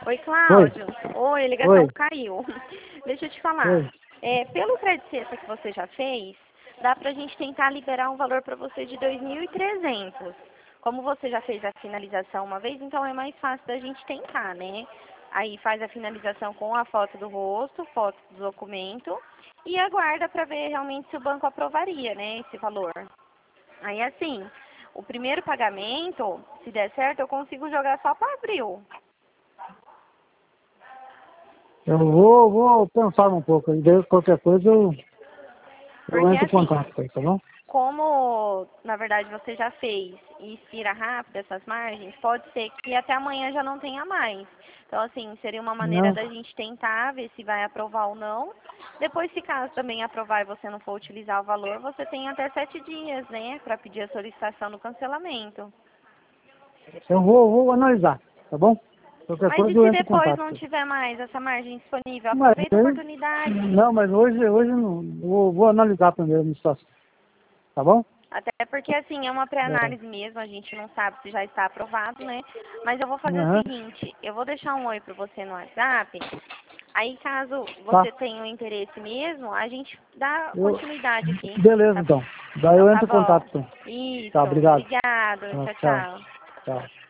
Oi, Oi, Cláudio. Oi, a ligação oi, caiu. Deixa eu te falar. oi. Pelo crédito cesta que você já fez, dá pra gente tentar liberar um valor para você de 2.300. Como você já fez a finalização uma vez, então é mais fácil da gente tentar, né? Aí faz a finalização com a foto do rosto, foto do documento e aguarda para ver realmente se o banco aprovaria, né, esse valor. Aí assim, o primeiro pagamento, se der certo, eu consigo jogar só para abril. Eu vou pensar um pouco, e daí qualquer coisa eu Porque entro em assim, contato aí, tá bom? como na verdade você já fez e expira rápido essas margens, pode ser que até amanhã já não tenha mais. Então assim, seria uma maneira Não, da gente tentar ver se vai aprovar ou não. Depois, se caso também aprovar e você não for utilizar o valor, você tem até 7 dias, né, para pedir a solicitação do cancelamento. eu vou analisar, tá bom? Qualquer Mas e coisa eu se entro em depois contato. não tiver mais essa margem disponível? Mas Aproveita a oportunidade. não, mas hoje não, vou analisar primeiro a situação, tá bom? Até porque, assim, é uma É. pré-análise mesmo, a gente não sabe se já está aprovado, né? Mas eu vou fazer o Aham, seguinte, eu vou deixar um oi para você no WhatsApp, aí caso tá. você tenha o interesse mesmo, a gente dá Eu, continuidade aqui. beleza Tá? então. Daí Então eu tá entro em bom. contato então. Tá, Isso, obrigado. obrigado, Tá, tchau, tchau, tchau. tchau.